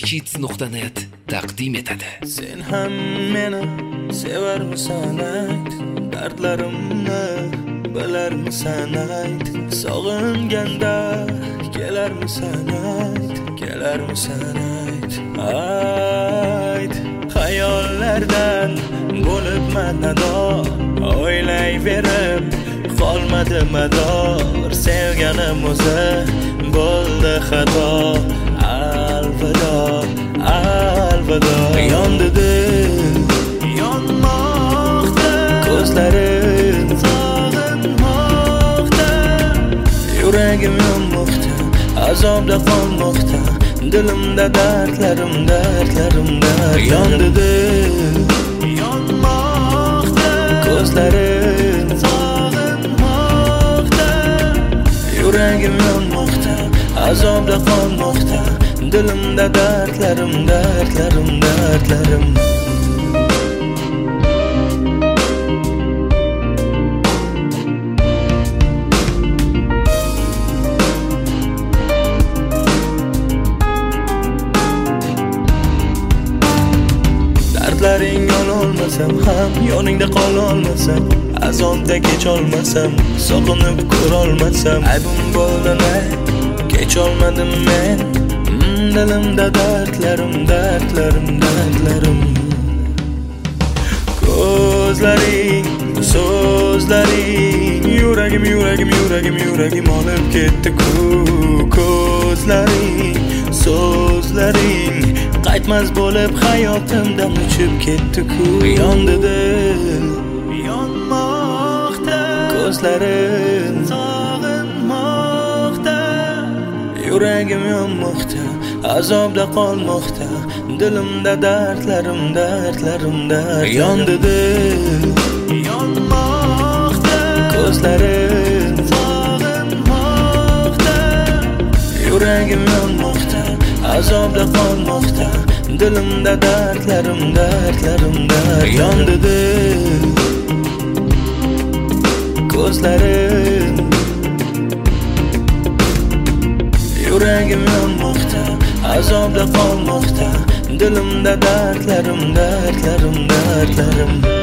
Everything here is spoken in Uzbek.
Kids.net taqdim etadi. Sen ham meni sevarmisan ayt, dardlarimni bilarmisan ayt, sog'inganda kelarmisan ayt, kelarmisan ayt, ayt. Xayollardan bo'libman nador, o'ylayverib qolmadi mador, sevganim o'zi bo'ldi xato. Alvido, alvido. Yondi dil, yonmoqda, ko'zlarim sog'inmoqda, yuragim yonmoqda, azobda qolmoqda, dilimda dardlarim, dardlarim. Yondi dil, yonmoqda, ko'zlarim sog'inmoqda, yuragim yonmoqda, azobda qolmoqda, dilimda dardlarim, dardlarim, dardlarim. Dardlaring ololmasam ham, yoningda qololmasam, azobda kecholmasam, so'qinib ko'rolmasam, aybim bo'ldi, kecholmadim men. Dilimda dardlarim, dardlarim, dardlarim. Ko'zlaring, so'zlaring, yuragim, yuragim, yuragim, yuragim olib ketdi-ku. Ko'zlaring, so'zlaring qaytmas bo'lib hayotimdan uchib ketdi-ku. Yondi dil, yonmoqda, ko'zlarim sog'inmoqda, yuragim yonmoqda, azobda qolmoqda, dilimda dardlarim, dardlarim, dardlarim. Yondi dil, yonmoqda, ko'zlarim sog'inmoqda, yuragim yonmoqda, azobda qolmoqda, dilimda dardlarim, dardlarim, dardlarim. Yondi dil, ko'zlarim, yuragim yonmoqda, azobda qolmoqda, dilimda dardlarim, dardlarim, dardlarim.